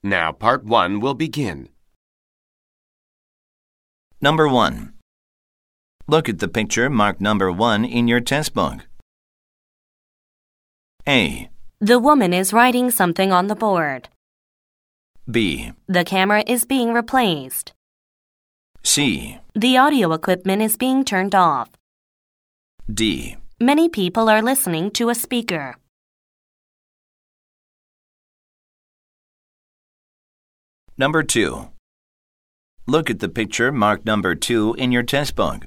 Now, Part 1 will begin. Number 1. Look at the picture marked number 1 in your test book. A. The woman is writing something on the board. B. The camera is being replaced. C. The audio equipment is being turned off. D. Many people are listening to a speaker. Number 2. Look at the picture marked number 2 in your test book.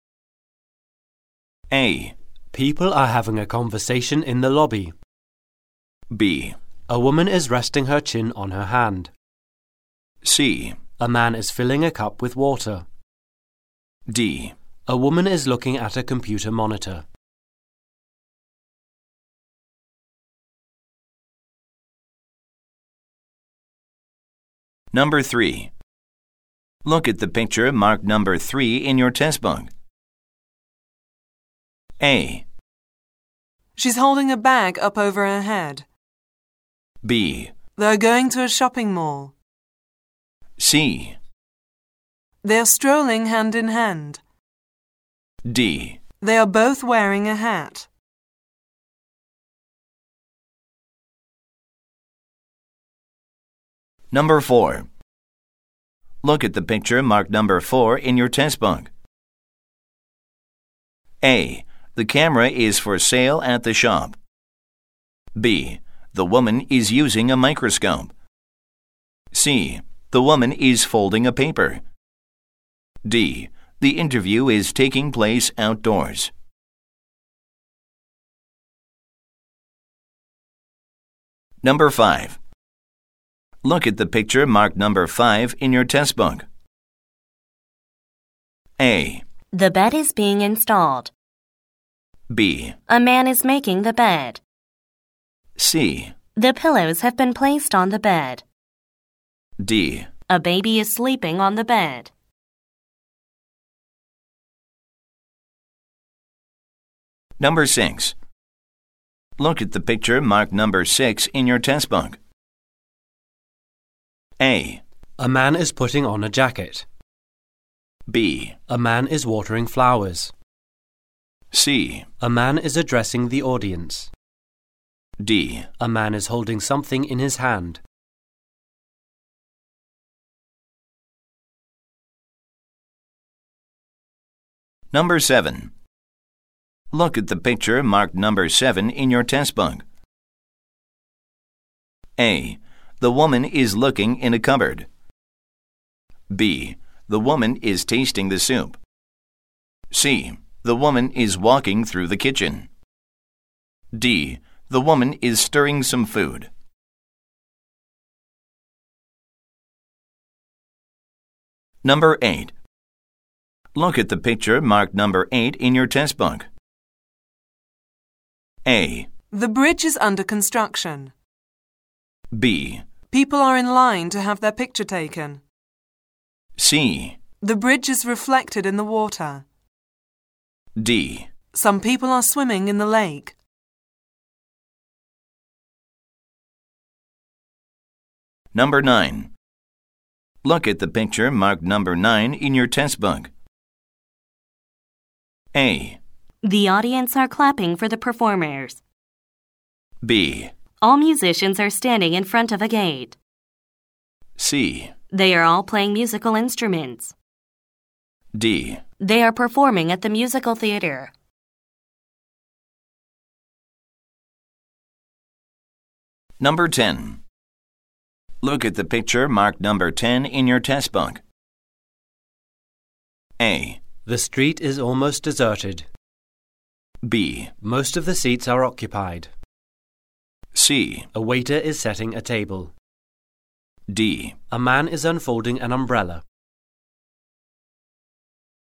A. People are having a conversation in the lobby. B. A woman is resting her chin on her hand. C. A man is filling a cup with water. D. A woman is looking at a computer monitor. Number 3. Look at the picture marked number 3 in your test book. A. She's holding a bag up over her head. B. They're going to a shopping mall. C. They're strolling hand in hand. D. They are both wearing a hat. Number 4. Look at the picture marked number 4 in your test book. A. The camera is for sale at the shop. B. The woman is using a microscope. C. The woman is folding a paper. D. The interview is taking place outdoors. Number 5. Look at the picture marked number 5 in your test book. A. The bed is being installed. B. A man is making the bed. C. The pillows have been placed on the bed. D. A baby is sleeping on the bed. Number 6. Look at the picture marked number 6 in your test book. A. A man is putting on a jacket. B. A man is watering flowers. C. A man is addressing the audience. D. A man is holding something in his hand. Number 7. Look at the picture marked number 7 in your test book. A. The woman is looking in a cupboard. B. The woman is tasting the soup. C. The woman is walking through the kitchen. D. The woman is stirring some food. Number 8. Look at the picture marked number 8 in your test book. A. The bridge is under construction. B. People are in line to have their picture taken. C. The bridge is reflected in the water. D. Some people are swimming in the lake. Number 9. Look at the picture marked number 9 in your test book. A. The audience are clapping for the performers. B. All musicians are standing in front of a gate. C. They are all playing musical instruments. D. They are performing at the musical theater. Number 10. Look at the picture marked number 10 in your test book. A. The street is almost deserted. B. Most of the seats are occupied. C. A waiter is setting a table. D. A man is unfolding an umbrella.